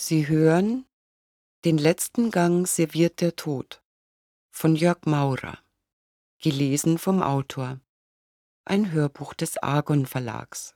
Sie hören »Den letzten Gang serviert der Tod« von Jörg Maurer, gelesen vom Autor. Ein Hörbuch des Argon Verlags.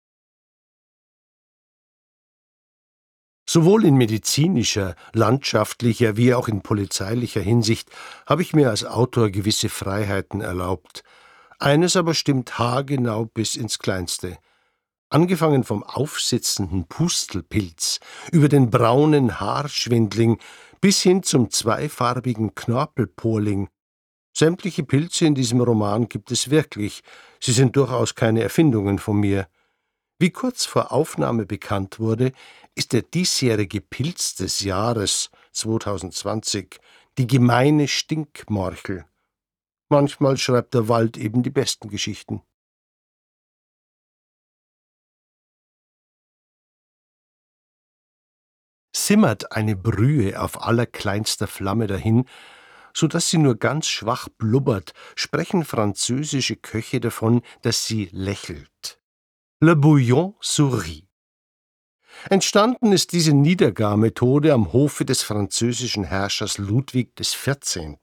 Sowohl in medizinischer, landschaftlicher wie auch in polizeilicher Hinsicht habe ich mir als Autor gewisse Freiheiten erlaubt. Eines aber stimmt haargenau bis ins Kleinste. Angefangen vom aufsitzenden Pustelpilz, über den braunen Haarschwindling bis hin zum zweifarbigen Knorpelporling. Sämtliche Pilze in diesem Roman gibt es wirklich. Sie sind durchaus keine Erfindungen von mir. Wie kurz vor Aufnahme bekannt wurde, ist der diesjährige Pilz des Jahres 2020 die gemeine Stinkmorchel. Manchmal schreibt der Wald eben die besten Geschichten. Simmert eine Brühe auf allerkleinster Flamme dahin, so dass sie nur ganz schwach blubbert, sprechen französische Köche davon, dass sie lächelt. Le bouillon sourit. Entstanden ist diese Niedergarmethode am Hofe des französischen Herrschers Ludwig XIV.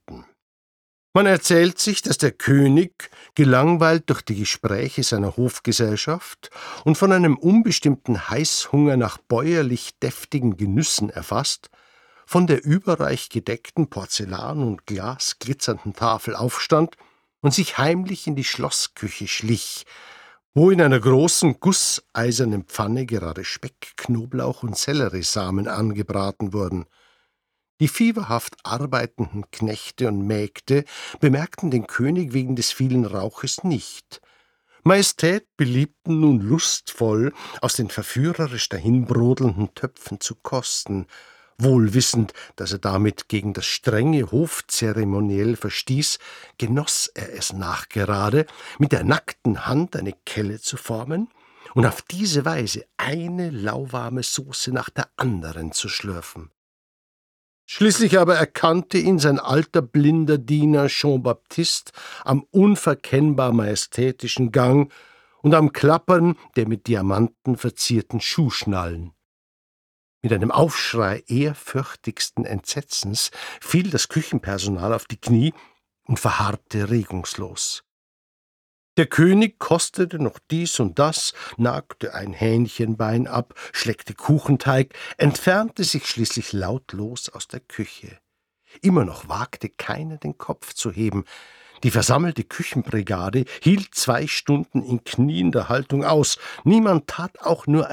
Man erzählt sich, dass der König, gelangweilt durch die Gespräche seiner Hofgesellschaft und von einem unbestimmten Heißhunger nach bäuerlich deftigen Genüssen erfasst, von der überreich gedeckten Porzellan- und glasglitzernden Tafel aufstand und sich heimlich in die Schlossküche schlich, wo in einer großen gusseisernen Pfanne gerade Speck, Knoblauch und Selleriesamen angebraten wurden. Die fieberhaft arbeitenden Knechte und Mägde bemerkten den König wegen des vielen Rauches nicht. Majestät beliebten nun lustvoll aus den verführerisch dahinbrodelnden Töpfen zu kosten, wohl wissend, dass er damit gegen das strenge Hofzeremoniell verstieß, genoss er es nachgerade, mit der nackten Hand eine Kelle zu formen und auf diese Weise eine lauwarme Sauce nach der anderen zu schlürfen. Schließlich aber erkannte ihn sein alter blinder Diener Jean-Baptiste am unverkennbar majestätischen Gang und am Klappern der mit Diamanten verzierten Schuhschnallen. Mit einem Aufschrei ehrfürchtigsten Entsetzens fiel das Küchenpersonal auf die Knie und verharrte regungslos. Der König kostete noch dies und das, nagte ein Hähnchenbein ab, schleckte Kuchenteig, entfernte sich schließlich lautlos aus der Küche. Immer noch wagte keiner den Kopf zu heben. Die versammelte Küchenbrigade hielt 2 Stunden in kniender Haltung aus. Niemand tat auch nur